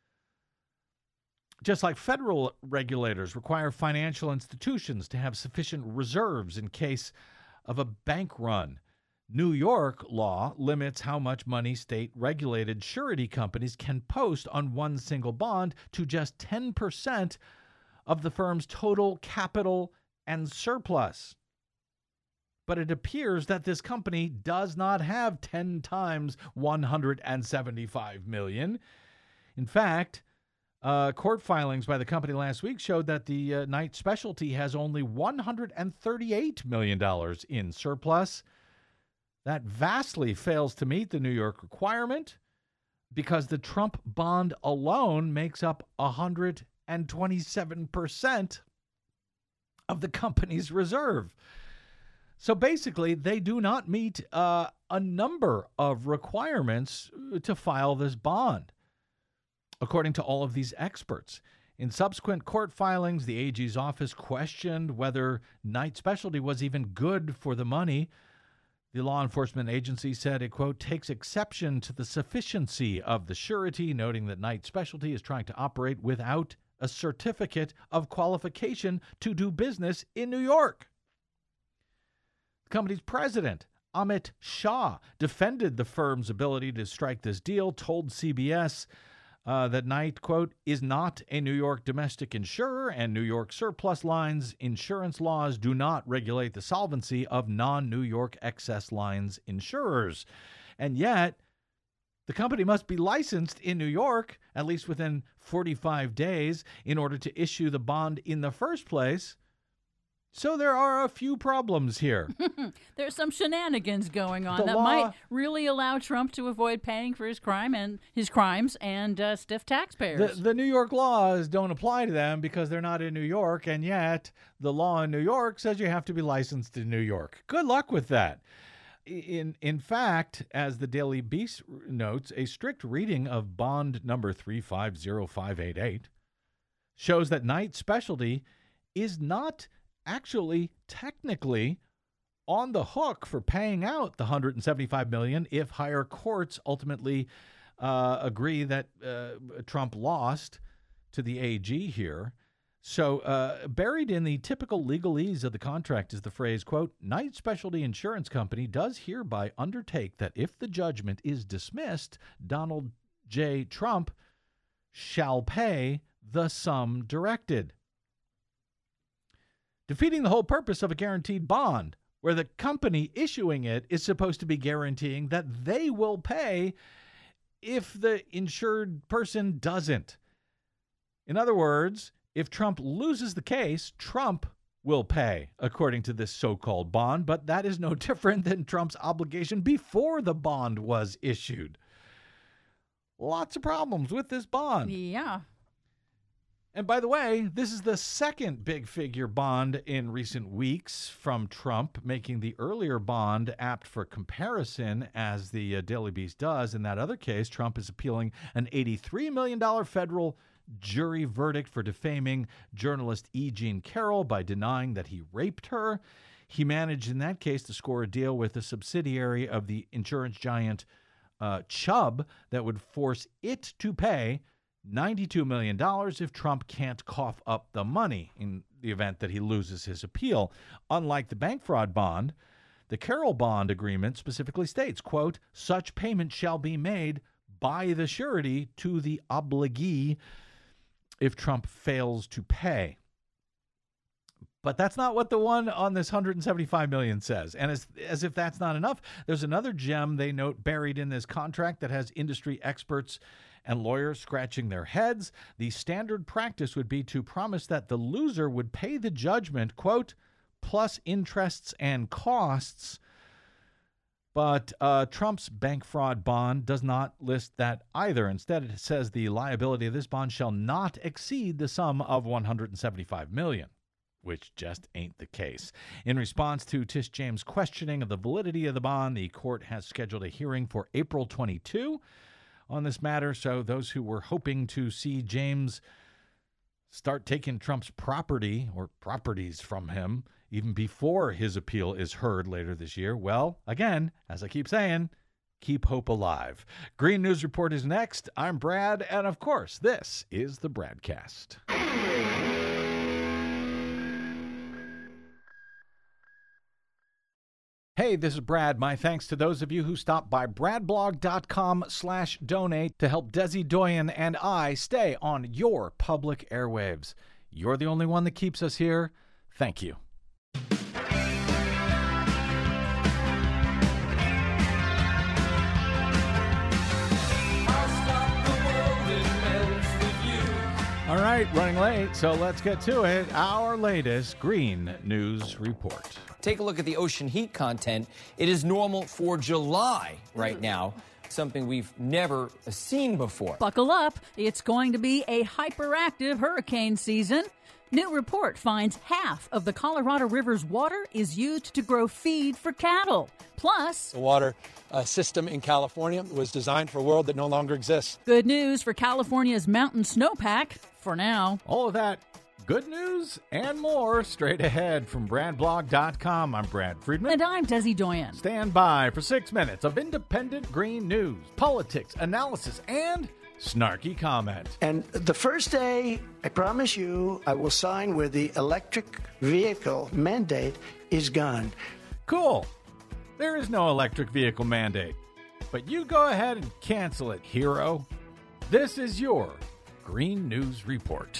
Just like federal regulators require financial institutions to have sufficient reserves in case of a bank run, New York law limits how much money state-regulated surety companies can post on one single bond to just ten percent of the firm's total capital and surplus. But it appears that this company does not have ten times one hundred seventy-five million dollars. In fact, Uh, court filings by the company last week showed that the uh, Knight Specialty has only one hundred thirty-eight million dollars in surplus. That vastly fails to meet the New York requirement because the Trump bond alone makes up one hundred twenty-seven percent of the company's reserve. So basically, they do not meet uh, a number of requirements to file this bond, according to all of these experts. In subsequent court filings, the A G's office questioned whether Knight Specialty was even good for the money. The law enforcement agency said it, quote, takes exception to the sufficiency of the surety, noting that Knight Specialty is trying to operate without a certificate of qualification to do business in New York. The company's president, Amit Shah, defended the firm's ability to strike this deal, told C B S Uh, that Knight, quote, is not a New York domestic insurer, and New York surplus lines insurance laws do not regulate the solvency of non-New York excess lines insurers. And yet, the company must be licensed in New York, at least within forty-five days, in order to issue the bond in the first place. So there are a few problems here. There's some shenanigans going on The that law- might really allow Trump to avoid paying for his crime and his crimes and uh, stiff taxpayers. The, the New York laws don't apply to them because they're not in New York, and yet the law in New York says you have to be licensed in New York. Good luck with that. In in fact, as the Daily Beast notes, a strict reading of bond number three five zero five eight eight shows that Knight Specialty is not actually technically on the hook for paying out the one hundred seventy-five million dollars if higher courts ultimately uh, agree that uh, Trump lost to the A G here. So uh, buried in the typical legalese of the contract is the phrase, quote, Knight Specialty Insurance Company does hereby undertake that if the judgment is dismissed, Donald J. Trump shall pay the sum directed, defeating the whole purpose of a guaranteed bond, where the company issuing it is supposed to be guaranteeing that they will pay if the insured person doesn't. In other words, if Trump loses the case, Trump will pay, according to this so-called bond, but that is no different than Trump's obligation before the bond was issued. Lots of problems with this bond. Yeah. And by the way, this is the second big figure bond in recent weeks from Trump, making the earlier bond apt for comparison, as the uh, Daily Beast does. In that other case, Trump is appealing an eighty-three million dollars federal jury verdict for defaming journalist E. Jean Carroll by denying that he raped her. He managed in that case to score a deal with a subsidiary of the insurance giant uh, Chubb that would force it to pay ninety-two million dollars if Trump can't cough up the money in the event that he loses his appeal. Unlike the bank fraud bond, the Carroll bond agreement specifically states, quote, such payment shall be made by the surety to the obligee if Trump fails to pay. But that's not what the one on this one hundred seventy-five million dollars says. And as, as if that's not enough, there's another gem they note buried in this contract that has industry experts and lawyers scratching their heads. The standard practice would be to promise that the loser would pay the judgment, quote, plus interests and costs. But uh, Trump's bank fraud bond does not list that either. Instead, it says the liability of this bond shall not exceed the sum of one hundred seventy-five million dollars, which just ain't the case. In response to Tish James' questioning of the validity of the bond, the court has scheduled a hearing for April twenty-second on this matter. So those who were hoping to see James start taking Trump's property or properties from him even before his appeal is heard later this year, well, again, as I keep saying, keep hope alive. Green News Report is next. I'm Brad, and of course, this is the Bradcast. Hey, this is Brad. My thanks to those of you who stopped by bradblog.com slash donate to help Desi Doyen and I stay on your public airwaves. You're the only one that keeps us here. Thank you. All right, running late, so let's get to it. Our latest Green News Report. Take a look at the ocean heat content. It is normal for July right now, something we've never seen before. Buckle up. It's going to be a hyperactive hurricane season. New report finds half of the Colorado River's water is used to grow feed for cattle. Plus, the water uh, system in California was designed for a world that no longer exists. Good news for California's mountain snowpack, for now. All of that good news and more straight ahead from brad blog dot com. I'm Brad Friedman. And I'm Desi Doyen. Stand by for six minutes of independent green news, politics, analysis, and snarky comment. And the first day, I promise you, I will sign where the electric vehicle mandate is gone. Cool. There is no electric vehicle mandate. But you go ahead and cancel it, hero. This is your Green News Report.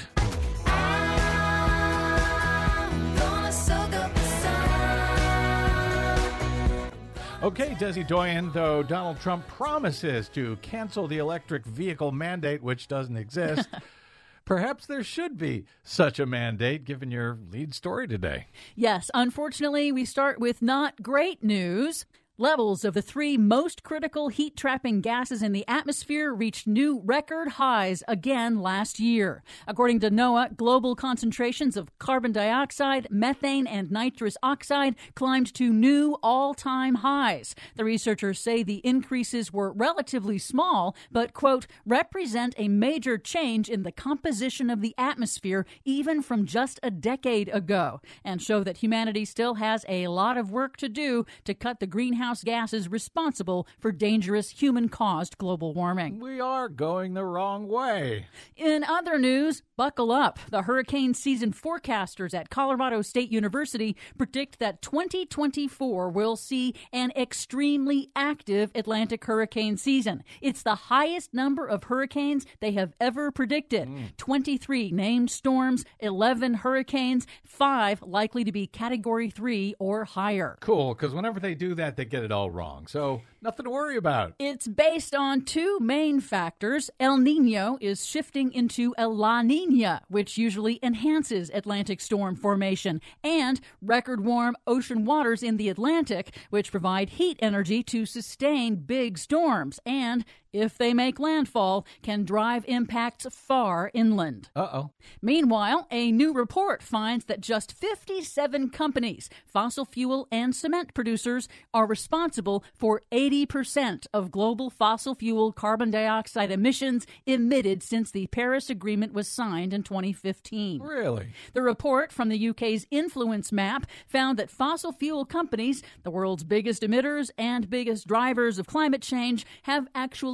Okay, Desi Doyen, though Donald Trump promises to cancel the electric vehicle mandate, which doesn't exist, perhaps there should be such a mandate, given your lead story today. Yes, unfortunately, we start with not great news. Levels of the three most critical heat-trapping gases in the atmosphere reached new record highs again last year. According to NOAA, global concentrations of carbon dioxide, methane, and nitrous oxide climbed to new all-time highs. The researchers say the increases were relatively small, but, quote, represent a major change in the composition of the atmosphere even from just a decade ago, and show that humanity still has a lot of work to do to cut the greenhouse gases responsible for dangerous human-caused global warming. We are going the wrong way. In other news, buckle up. The hurricane season forecasters at Colorado State University predict that twenty twenty-four will see an extremely active Atlantic hurricane season. It's the highest number of hurricanes they have ever predicted. Mm. twenty-three named storms, eleven hurricanes, five likely to be Category three or higher. Cool, because whenever they do that, they get it all wrong. So nothing to worry about. It's based on two main factors. El Nino is shifting into a La Nina, which usually enhances Atlantic storm formation, and record warm ocean waters in the Atlantic, which provide heat energy to sustain big storms, and if they make landfall, can drive impacts far inland. Uh-oh. Meanwhile, a new report finds that just fifty-seven companies, fossil fuel and cement producers, are responsible for eighty percent of global fossil fuel carbon dioxide emissions emitted since the Paris Agreement was signed in twenty fifteen. Really? The report from the U K's Influence Map found that fossil fuel companies, the world's biggest emitters and biggest drivers of climate change, have actually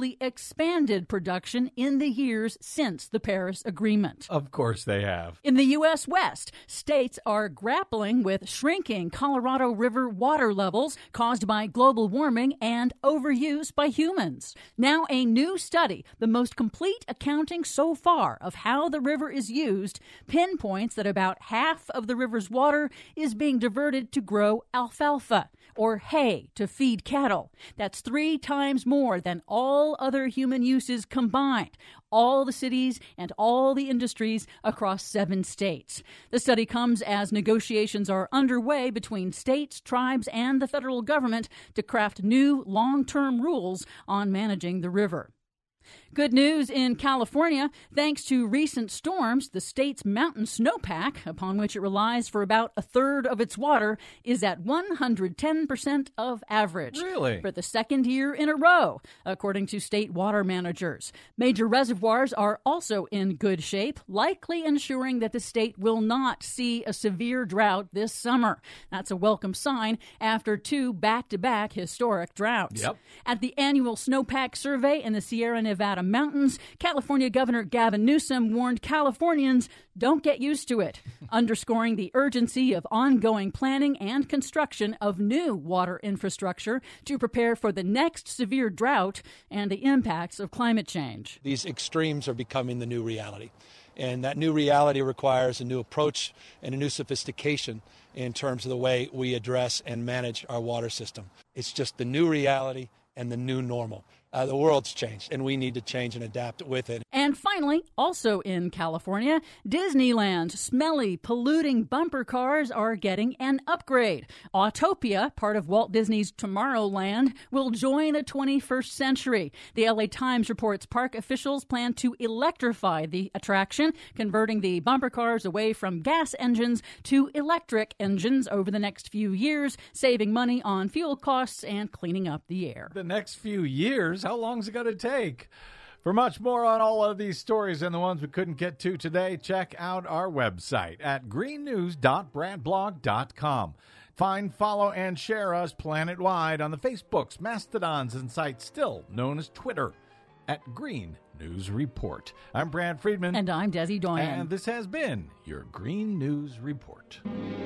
actually expanded production in the years since the Paris Agreement. Of course they have. In the U S. West, states are grappling with shrinking Colorado River water levels caused by global warming and overuse by humans. Now, a new study, the most complete accounting so far of how the river is used, pinpoints that about half of the river's water is being diverted to grow alfalfa, or hay, to feed cattle. That's three times more than all other human uses combined, all the cities and all the industries across seven states. The study comes as negotiations are underway between states, tribes, and the federal government to craft new long-term rules on managing the river. Good news in California. Thanks to recent storms, the state's mountain snowpack, upon which it relies for about a third of its water, is at one hundred ten percent of average. Really? For the second year in a row, according to state water managers. Major reservoirs are also in good shape, likely ensuring that the state will not see a severe drought this summer. That's a welcome sign after two back-to-back historic droughts. Yep. At the annual snowpack survey in the Sierra Nevada mountains, California Governor Gavin Newsom warned Californians, don't get used to it, underscoring the urgency of ongoing planning and construction of new water infrastructure to prepare for the next severe drought and the impacts of climate change. These extremes are becoming the new reality, and that new reality requires a new approach and a new sophistication in terms of the way we address and manage our water system. It's just the new reality and the new normal. Uh, the world's changed, and we need to change and adapt with it. And finally, also in California, Disneyland's smelly, polluting bumper cars are getting an upgrade. Autopia, part of Walt Disney's Tomorrowland, will join the twenty-first century. The L A Times reports park officials plan to electrify the attraction, converting the bumper cars away from gas engines to electric engines over the next few years, saving money on fuel costs and cleaning up the air. The next few years? How long is it going to take? For much more on all of these stories and the ones we couldn't get to today, check out our website at green news dot brad blog dot com. Find, follow, and share us planet-wide on the Facebooks, Mastodons, and sites still known as Twitter at Green News Report. I'm Brad Friedman. And I'm Desi Doyen. And this has been your Green News Report.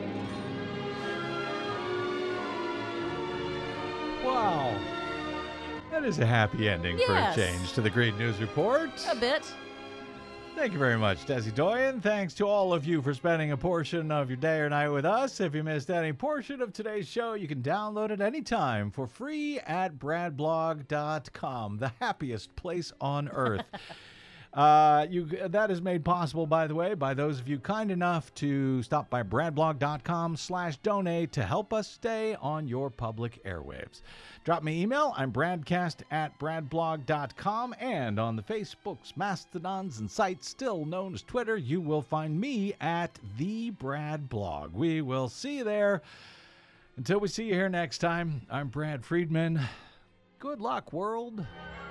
Wow. That is a happy ending Yes. for a change to the Green News Report. A bit. Thank you very much, Desi Doyen. Thanks to all of you for spending a portion of your day or night with us. If you missed any portion of today's show, you can download it anytime for free at brad blog dot com, the happiest place on earth. Uh, you that is made possible, by the way, by those of you kind enough to stop by brad blog dot com slash donate to help us stay on your public airwaves. Drop me email. I'm bradcast at brad blog dot com, and on the Facebooks, Mastodons, and sites still known as Twitter, you will find me at the Brad Blog. We will see you there. Until we see you here next time, I'm Brad Friedman. Good luck, world.